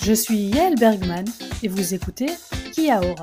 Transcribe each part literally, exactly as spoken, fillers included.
Je suis Yael Bergman et vous écoutez Kia ora.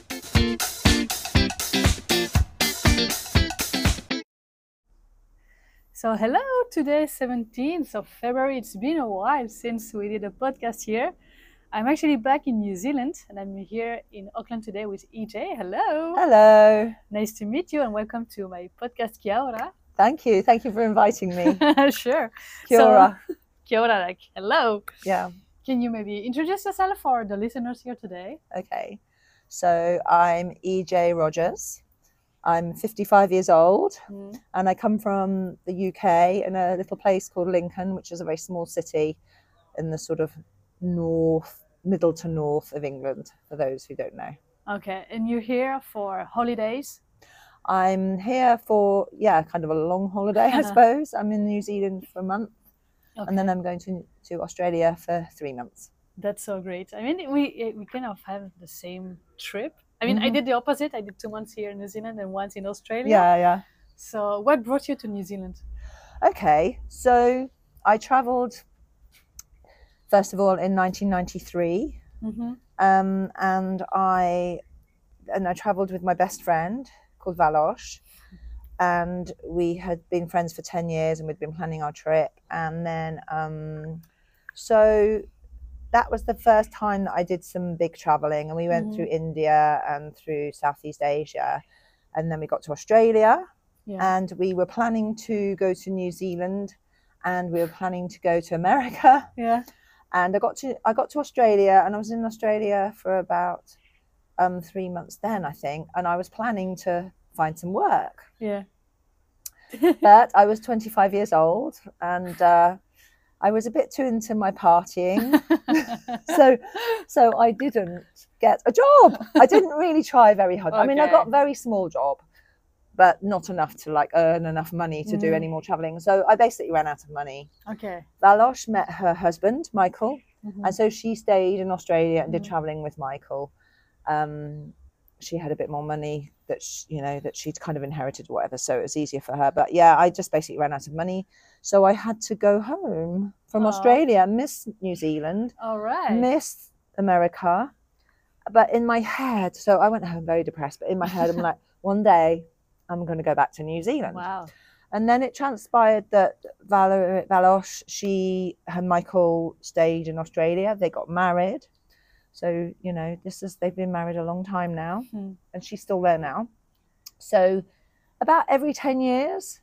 So hello, today is seventeenth of February. It's been a while since we did a podcast here. I'm actually back in New Zealand and I'm here in Auckland today with E J. Hello. Hello. Nice to meet you and welcome to my podcast Kia ora. Thank you. Thank you for inviting me. Sure. Kia ora. So, Kia ora, like hello. Yeah. Can you maybe introduce yourself for the listeners here today? Okay. So I'm E J Rogers. I'm fifty-five years old Mm. and I come from the U K in a little place called Lincoln, which is a very small city in the sort of north, middle to north of England, for those who don't know. Okay, and you're here for holidays? I'm here for, yeah, kind of a long holiday, I suppose. I'm in New Zealand for a month. Okay. And then I'm going to to Australia for three months. That's so great. I mean, we we kind of have the same trip. I mean, Mm-hmm. I did the opposite. I did two months here in New Zealand and once in Australia. Yeah, yeah. So what brought you to New Zealand? Okay, so I travelled, first of all, in nineteen ninety-three. Mm-hmm. Um, and I and I travelled with my best friend called Valosh. And we had been friends for ten years and we'd been planning our trip. And then, um, so that was the first time that I did some big travelling. And we went Mhm. through India and through Southeast Asia. And then we got to Australia. Yeah. And we were planning to go to New Zealand. And we were planning to go to America. Yeah. And I got to I got to Australia. And I was in Australia for about um, three months then, I think. And I was planning to find some work. Yeah. But I was twenty-five years old and uh, I was a bit too into my partying. so so I didn't get a job. I didn't really try very hard. I mean, I Okay. got a very small job, but not enough to like earn enough money to do Mm. any more traveling. So I basically ran out of money. Okay. Valosh met her husband, Michael, Mhm. and so she stayed in Australia and did Mhm. traveling with Michael. Um, she had a bit more money that she, you know that she'd kind of inherited or whatever, so it was easier for her. But yeah, I just basically ran out of money, so I had to go home from Aw. Australia, miss New Zealand, All right. miss America. But in my head, so I went home very depressed. But in my head, I'm like, one day I'm going to go back to New Zealand. Wow. And then it transpired that Val- Valosh, she and Michael stayed in Australia. They got married. So, you know, this is, they've been married a long time now, Hmm. and she's still there now. So about every ten years,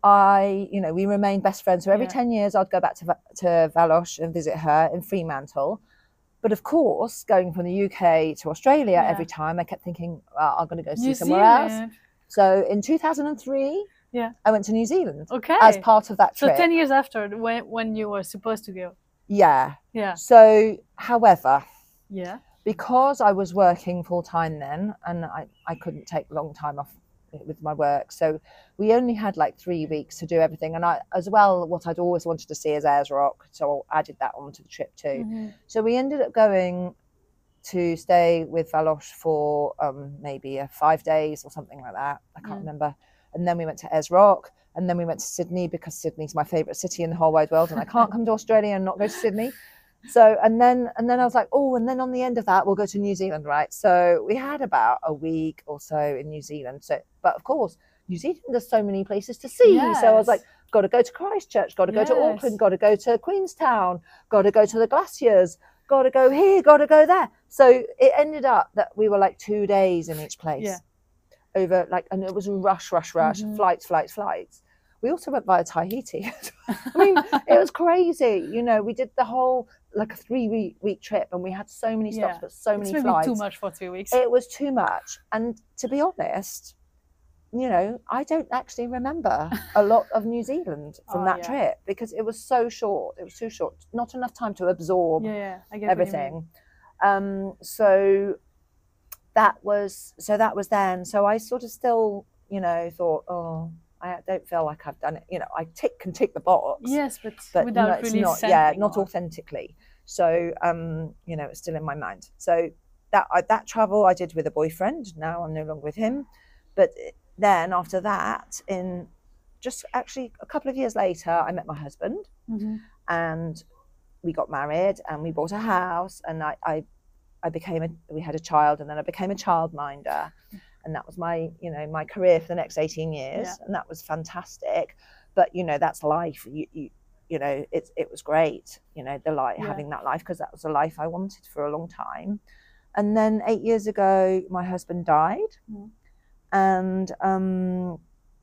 I, you know, we remained best friends. So every Yeah. ten years, I'd go back to, Va- to Valosh and visit her in Fremantle. But of course, going from the U K to Australia Yeah. every time, I kept thinking, well, I'm going to go see New somewhere else. Zealand. So in two thousand three, Yeah. I went to New Zealand Okay. as part of that So trip. ten years after when when you were supposed to go. Yeah. Yeah. So, however, Yeah. because I was working full time then, and I, I couldn't take long time off with my work, so we only had like three weeks to do everything. And I, as well, what I'd always wanted to see is Ayers Rock, so I added that onto the trip too. Mhm. So we ended up going to stay with Valosh for um, maybe uh, five days or something like that. I can't Mm. remember. And then we went to Ayers Rock, and then we went to Sydney because Sydney's my favourite city in the whole wide world, and I can't come to Australia and not go to Sydney. So and then and then I was like, oh, and then on the end of that, we'll go to New Zealand, right? So we had about a week or so in New Zealand. So, but of course, New Zealand, there's so many places to see. So I was Yes. like, got to go to Christchurch, got to go to Yes. Auckland, got to go to Queenstown, got to go to the glaciers, got to go here, got to go there. So it ended up that we were like two days in each place. Yeah. Over like, and it was rush, rush, rush, Mhm. flights, flights, flights. We also went via Tahiti. I mean, it was crazy. You know, we did the whole like a three week week trip, and we had so many stops, Yeah. but so It's many maybe flights. too much for three weeks. It was too much. And to be honest, you know, I don't actually remember a lot of New Zealand from Oh, that yeah. trip because it was so short. It was too short. Not enough time to absorb Yeah, yeah. I get what you mean. everything. Um, so that was so that was then. So I sort of still, you know, thought, oh, I don't feel like I've done it. You know, I tick can tick the box, Yes, but, but without no, it's really not. Yeah, sampling not or- authentically. So um, you know, it's still in my mind. So that I, that travel I did with a boyfriend. Now I'm no longer with him, but then after that, in just actually a couple of years later, I met my husband, Mhm. and we got married and we bought a house, and I, I, I became a, we had a child, and then I became a childminder, and that was my, you know, my career for the next eighteen years, Yeah. and that was fantastic. But you know, that's life. You, you, you know, it, it was great. You know, the life, Yeah. having that life, because that was a life I wanted for a long time. And then eight years ago, my husband died, Mm. and um,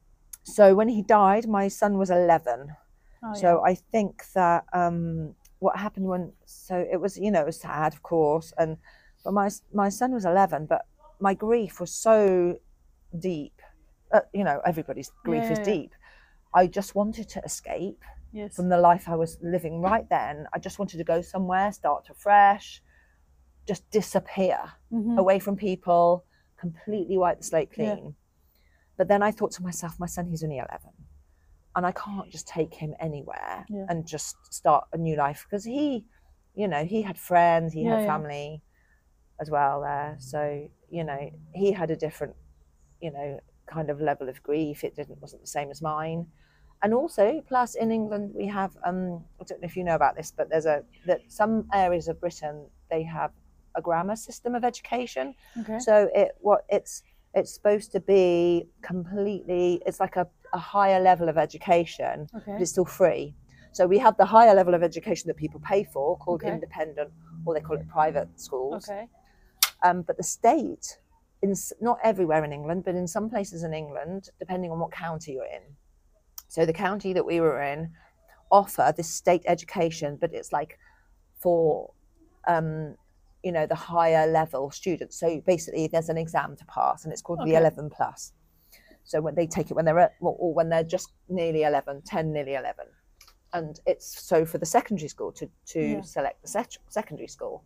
so when he died, my son was eleven. Oh, So I think that um, what happened when, so it was, you know, it was sad, of course, and but my my son was eleven, but my grief was so deep. Uh, you know, everybody's grief Yeah, is yeah, yeah. deep. I just wanted to escape Yes. from the life I was living right then. I just wanted to go somewhere, start afresh, just disappear Mhm. away from people, completely wipe the slate Yeah. clean. But then I thought to myself, my son, he's only eleven. And I can't just take him anywhere Yeah. and just start a new life, because he, you know, he had friends, he Yeah, had yeah. family as well there. So, you know, he had a different, you know, kind of level of grief. It didn't wasn't the same as mine. And also, plus in England, we have, um, I don't know if you know about this, but there's a, that some areas of Britain, they have a grammar system of education. Okay. So it, what it's, it's supposed to be completely, it's like a, a higher level of education, Okay. but it's still free. So we have the higher level of education that people pay for, called Okay. independent, or they call it private schools. Okay. Um, but the state, in s- not everywhere in England, but in some places in England, depending on what county you're in. So the county that we were in offer this state education, but it's like for, um, you know, the higher level students. So basically there's an exam to pass, and it's called the Okay. eleven plus. So when they take it when they're at, or when they're just nearly eleven, ten, nearly eleven. And it's so for the secondary school to, to Yeah. select the sec- secondary school.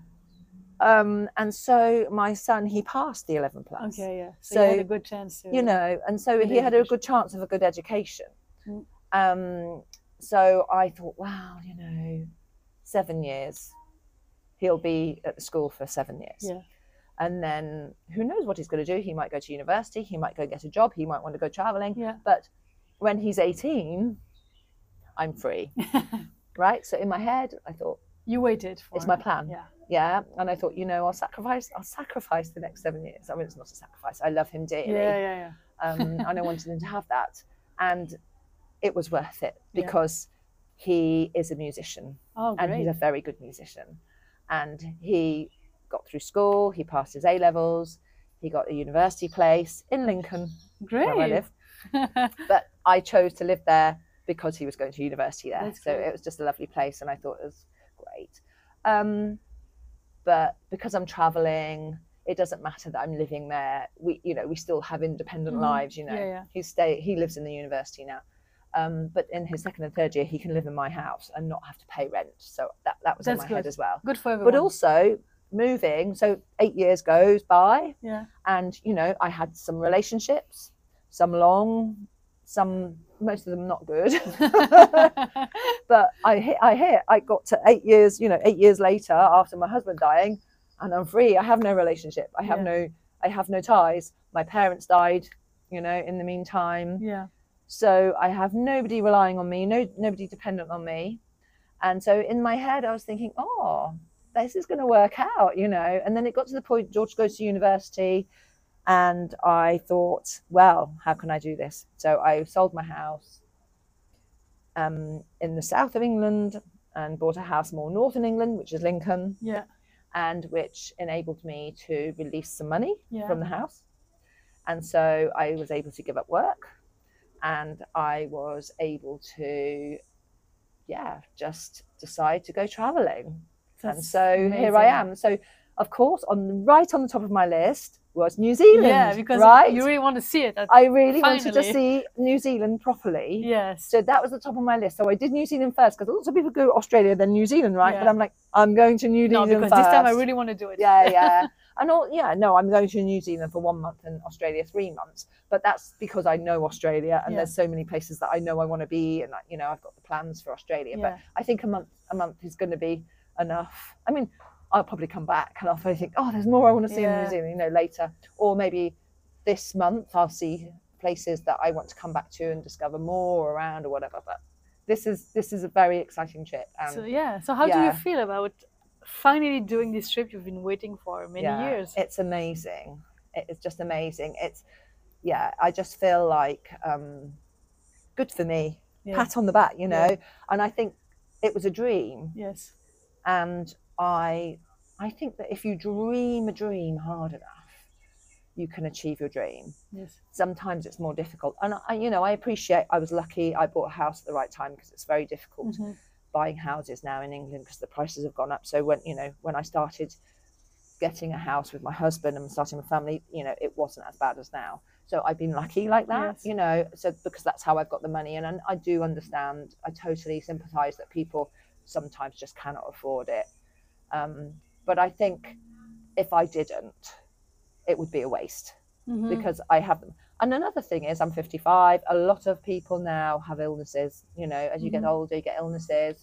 Um, and so my son, he passed the eleven plus. Okay. Yeah. So, So, you had a good chance to. you know, and so Good he had a education. good chance of a good education. Mm. Um, so I thought, wow, you know, seven years, he'll be at the school for seven years. Yeah. And then who knows what he's going to do? He might go to university, he might go get a job, he might want to go traveling. Yeah. But when he's eighteen, I'm free, right? So in my head, I thought, You waited for. it's my plan. Yeah. Yeah. And I thought, you know, I'll sacrifice, I'll sacrifice the next seven years. I mean, it's not a sacrifice. I love him dearly. Yeah. Yeah. Yeah. Um, and I wanted him to have that. And it was worth it Yeah. because he is a musician, Oh, and great. he's a very good musician. And he got through school, he passed his A levels, he got a university place in Lincoln, Great. where I live. But I chose to live there because he was going to university there. That's so great. it was just a lovely place, and I thought it was great. Um, but because I'm traveling, it doesn't matter that I'm living there. We, you know, we still have independent Mhm. lives. You know, Yeah, yeah. he stay. He lives in the university now, um, but in his second and third year, he can live in my house and not have to pay rent. So that that was That's in my head good. as well. Good for everyone. But also moving. So eight years goes by, Yeah. and you know, I had some relationships, some long, some most of them not good. But I hit, I hit, I got to eight years, you know, eight years later after my husband dying, and I'm free. I have no relationship. I have Yeah. no, I have no ties. My parents died, you know, in the meantime. Yeah. So I have nobody relying on me, no, nobody dependent on me. And so in my head, I was thinking, oh, this is going to work out, you know. And then it got to the point, George goes to university, and I thought, well, how can I do this? So I sold my house um, in the south of England and bought a house more northern England, which is Lincoln, Yeah. and which enabled me to release some money Yeah. from the house. And so I was able to give up work, and I was able to, yeah, just decide to go traveling. and That's so here I amazing. am. So of course, on right on the top of my list was New Zealand. Yeah, because right? you really want to see it. That- I really wanted to finally. see New Zealand properly. Yes. So that was the top of my list. So I did New Zealand first, because lots of people go Australia, then New Zealand, right? Yeah. But I'm like, I'm going to New no, Zealand because first. this time I really want to do it. Yeah, yeah. And all, yeah, no, I'm going to New Zealand for one month and Australia three months. But that's because I know Australia, and Yeah. there's so many places that I know I want to be, and you know, I've got the plans for Australia. Yeah. But I think a month, a month is going to be enough. I mean, I'll probably come back and I'll probably think, oh, there's more I want to see in Yeah. New Zealand, you know, later. Or maybe this month I'll see places that I want to come back to and discover more around or whatever. But this is this is a very exciting trip. And So yeah. So how do you yeah. feel about finally doing this trip you've been waiting for many yeah, years? it's amazing. It is just amazing. It's yeah, I just feel like um, good for me. Yeah. Pat on the back, you know. Yeah. And I think it was a dream. Yes. And I I think that if you dream a dream hard enough, you can achieve your dream. Yes. Sometimes it's more difficult. And I, you know, I appreciate I was lucky I bought a house at the right time, because it's very difficult Mm-hmm. buying houses now in England because the prices have gone up. So when, you know, when I started getting a house with my husband and starting a family, you know, it wasn't as bad as now. So I've been lucky like that, Yes. you know, so because that's how I've got the money. And, and I do understand, I totally sympathise that people sometimes just cannot afford it. Um, but I think if I didn't, it would be a waste, Mm-hmm. because I have them. And another thing is I'm fifty-five. A lot of people now have illnesses, you know, as you Mm-hmm. get older, you get illnesses.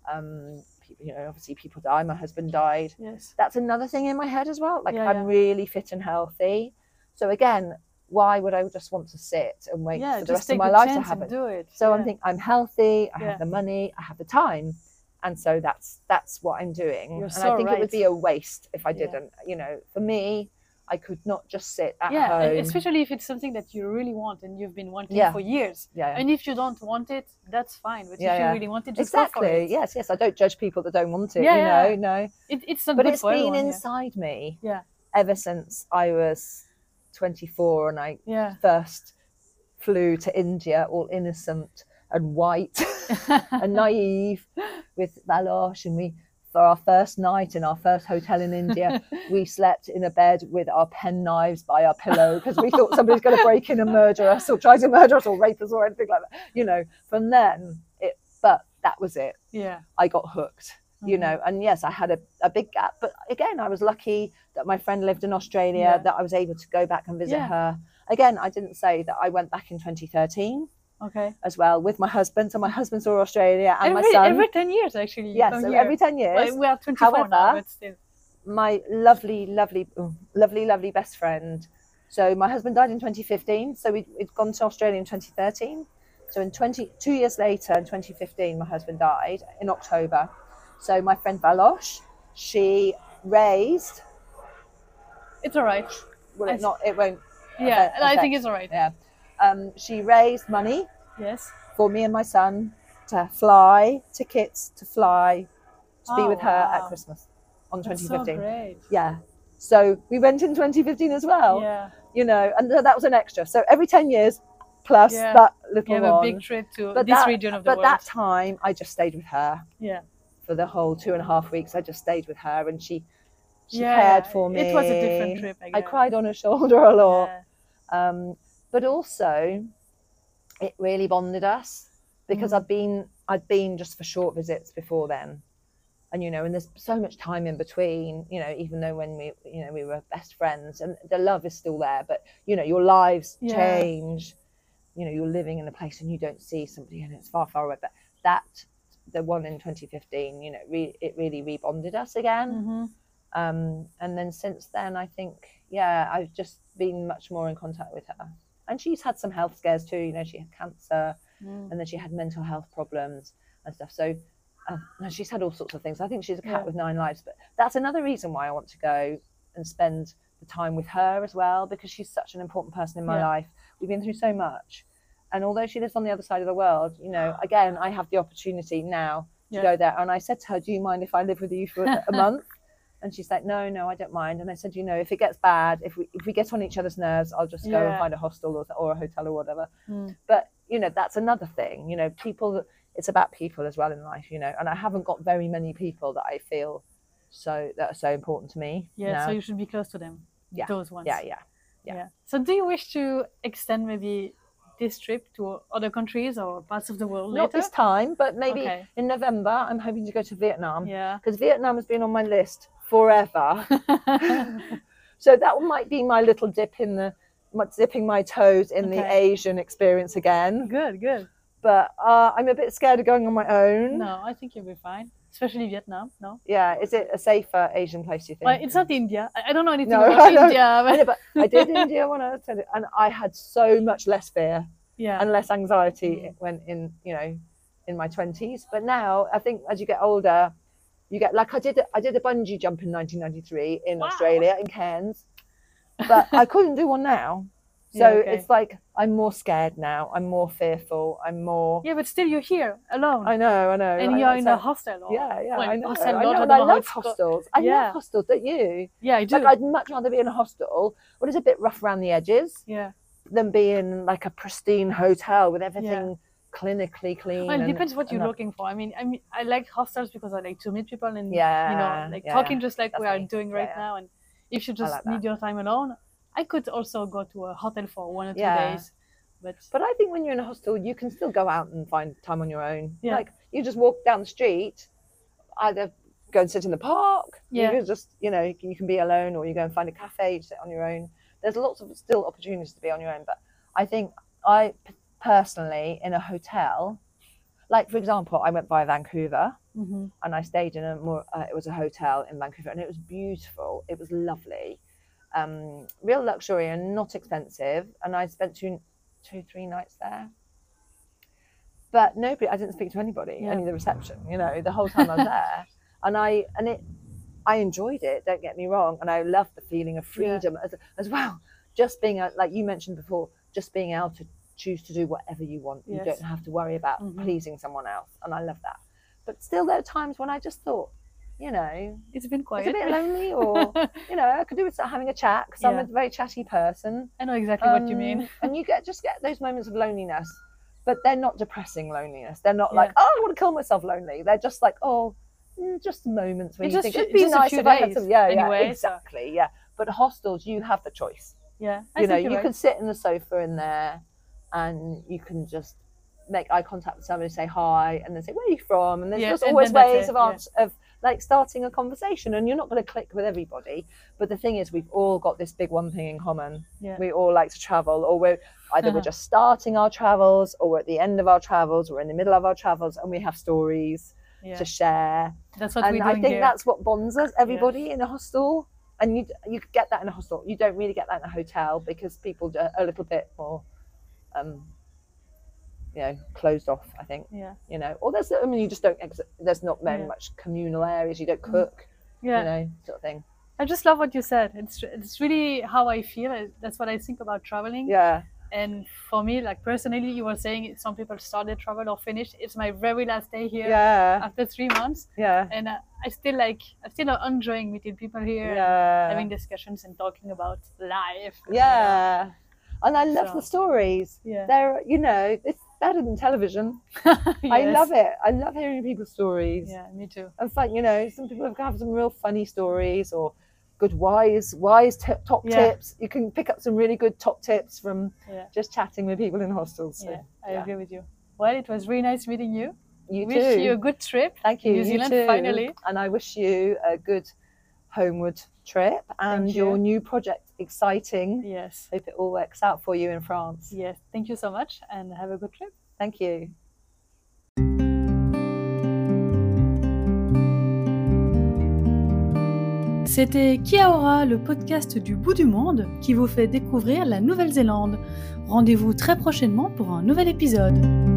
Um, people, you know, obviously people die. My husband died. Yes. That's another thing in my head as well. Like Yeah, I'm yeah. really fit and healthy. So again, why would I just want to sit and wait Yeah. for the Just rest of take my the life to chance and happen? do it. So yeah. I'm thinking I'm healthy, I Yeah. have the money, I have the time. And so that's that's what I'm doing. You're and so I think it would right. be a waste if I Yeah. didn't. You know, for me, I could not just sit at Yeah, home. especially if it's something that you really want and you've been wanting Yeah. for years. Yeah. And if you don't want it, that's fine. But Yeah, if you yeah. really want it, just go for Exactly. it. Yes, yes. I don't judge people that don't want it. Yeah, you know, yeah. no. It, it's not But good it's for been everyone. inside me Yeah. ever since I was twenty-four and I Yeah. first flew to India, all innocent and white Yeah. and naive, with Valosh, and we, for our first night in our first hotel in India, we slept in a bed with our pen knives by our pillow because we thought somebody's going to break in and murder us or try to murder us or rape us or anything like that. You know, from then, it, but that was it. Yeah. I got hooked, you Mhm. know, and yes, I had a, a big gap. But again, I was lucky that my friend lived in Australia, Yeah. that I was able to go back and visit Yeah. her. Again, I didn't say that I went back in twenty thirteen Okay. as well with my husband. So my husband saw Australia and every, my son. every ten years, actually. you Yes, come so here. every ten years. Well, we are twenty-four now, However, but still. my lovely, lovely, oh, lovely, lovely best friend. So my husband died in twenty fifteen. So we'd, we'd gone to Australia in twenty thirteen. So in twenty, two years later, in twenty fifteen, my husband died in October. So my friend Valosh, she raised, It's all right. will I it not, it won't. Yeah, affect- and I think affect- it's all right. Yeah. Um, she raised money Yes. for me and my son to fly, tickets to fly, to be Oh, with her wow. at Christmas on That's twenty so fifteen. great. Yeah. So we went in twenty fifteen as well. Yeah. You know, and th- that was an extra. So every ten years plus Yeah. that You little have a one. big trip to but this that, region of the but world. that time I just stayed with her Yeah. for the whole two and a half weeks. I just stayed with her and she she Yeah, cared yeah. for me. It was a different trip, I I guess. cried on her shoulder a lot. Yeah. Um, but also it really bonded us because Mm. I'd been I'd been just for short visits before then. And you know, and there's so much time in between, you know, even though when we you know we were best friends and the love is still there, but you know, your lives Yeah. change. You know, you're living in a place and you don't see somebody and it's far, far away. But that the one in twenty fifteen, you know, re- it really rebonded us again. Mhm. Um, and then since then, I think, yeah, I've just been much more in contact with her. And she's had some health scares too. You know, she had cancer Mm. and then she had mental health problems and stuff. So uh, no, she's had all sorts of things. I think she's a cat Yeah. with nine lives. But that's another reason why I want to go and spend the time with her as well, because she's such an important person in my Yeah. life. We've been through so much. And although she lives on the other side of the world, you know, again, I have the opportunity now to Yeah. go there. And I said to her, do you mind if I live with you for a month? And she's like, no, no, I don't mind. And I said, you know, if it gets bad, if we if we get on each other's nerves, I'll just go and Yeah. find a hostel or, or a hotel or whatever. Mm. But, you know, that's another thing. You know, people, it's about people as well in life, you know. And I haven't got very many people that I feel so, that are so important to me. Yeah, now. so you should be close to them. Yeah. Those ones. yeah, yeah. yeah. So do you wish to extend maybe this trip to other countries or parts of the world Not later? this time, but maybe Okay. in November, I'm hoping to go to Vietnam. Yeah. Because Vietnam has been on my list forever. So that might be my little dip in the, my, dipping my toes in the Okay. Asian experience again. Good, good. But uh, I'm a bit scared of going on my own. No, I think you'll be fine. Especially Vietnam, no? Yeah, is it a safer Asian place, do you think? Well, it's not India. I I don't know anything No, I about know. India. I But know, but I did India when I was ten, and I had so much less fear yeah. and less anxiety Mm. when in, you know, in my twenties. But now I think as you get older, you get like I did. I did a bungee jump in nineteen ninety-three in Wow. Australia in Cairns, but I couldn't do one now. So Yeah, okay. it's like I'm more scared now. I'm more fearful. I'm more. Yeah, but still you're here alone. I know. I know. And I, you're in so, a hostel. Or, yeah, yeah. well, I know. hostel, I lodge, know. I And don't I know how love it's called. hostels. I Yeah. love hostels. Don't you? Yeah, I do. Like I'd much rather be in a hostel, what is a bit rough around the edges, yeah. than be in like a pristine hotel with everything Yeah. clinically clean. Well, it and, depends what and you're that. looking for. I mean, I mean, I like hostels because I like to meet people and Yeah, you know, like yeah, talking yeah. just like That's we are me. doing Yeah, right yeah. now. And if you I just like need that. your time alone, I could also go to a hotel for one or two Yeah. days. But But I think when you're in a hostel, you can still go out and find time on your own. Yeah. Like you just walk down the street, either go and sit in the park. Yeah. You can just, you know, you can, you can be alone, or you go and find a cafe, you sit on your own. There's lots of still opportunities to be on your own. But I think I p- personally in a hotel, like for example, I went by Vancouver mm-hmm. and I stayed in a more. Uh, it was a hotel in Vancouver, and it was beautiful. It was lovely, um, real luxury and not expensive. And I spent two, two, three nights there. But nobody, I didn't speak to anybody, Yeah. only the reception, you know, the whole time I was there. And I, and it, I enjoyed it, don't get me wrong. And I loved the feeling of freedom as, as well. Just being, a, like you mentioned before, just being able to choose to do whatever you want. Yes. You don't have to worry about Mhm. pleasing someone else. And I love that. But still there are times when I just thought, you know, It's been quiet. it's a bit lonely, or, you know, I could do with having a chat because I'm Yeah. a very chatty person. I know exactly what you mean. Um, and you get just get those moments of loneliness, but they're not depressing loneliness. They're not Yeah. like, oh, I want to kill myself lonely. They're just like, oh, mm, just moments when It's you just think few- it'd be just a nice few if I had days some. Yeah, anyway, yeah, so- exactly, yeah. But hostels, you have the choice. Yeah. I you know, think you you're can right. sit in the sofa in there, and you can just make eye contact with somebody, say hi, and then say, where are you from? And there's Yeah, just and always then that's ways it, of yeah. answer, of like starting a conversation, and you're not going to click with everybody. But the thing is, we've all got this big one thing in common. Yeah. We all like to travel, or we're either we're Uh-huh. just starting our travels, or we're at the end of our travels, we're in the middle of our travels, and we have stories Yeah. to share. That's what And we're I doing think here. that's what bonds us, everybody in a hostel. And you you get that in a hostel. You don't really get that in a hotel because people are a little bit more, um, you know, closed off. I think, Yeah. you know, or there's I mean you just don't. Ex- there's not very Yeah. much communal areas. You don't cook, Yeah. you know, sort of thing. I just love what you said. It's it's really how I feel. That's what I think about traveling. Yeah, And for me, like personally, you were saying some people started travel or finished. It's my very last day here yeah, after three months, yeah, and uh, I still like I'm still enjoying meeting people here, and yeah, having discussions and talking about life. and, yeah. And I love So- the stories. Yeah. They're, you know, it's better than television. I Yes. love it. I love hearing people's stories. Yeah, me too. And fun, you know, some people have have some real funny stories, or good wise wise t- top Yeah. tips. You can pick up some really good top tips from Yeah. just chatting with people in hostels. So, Yeah, I yeah. agree with you. Well, it was really nice meeting you. You Wish too. you a good trip. Thank you. New You Zealand, too. finally. And I wish you a good homeward trip and Thank your you. new project exciting. Yes. Hope it all works out for you in France. Yes. Thank you so much, and have a good trip. Thank you. C'était Kia Ora, le podcast du bout du monde qui vous fait découvrir la Nouvelle-Zélande. Rendez-vous très prochainement pour un nouvel épisode.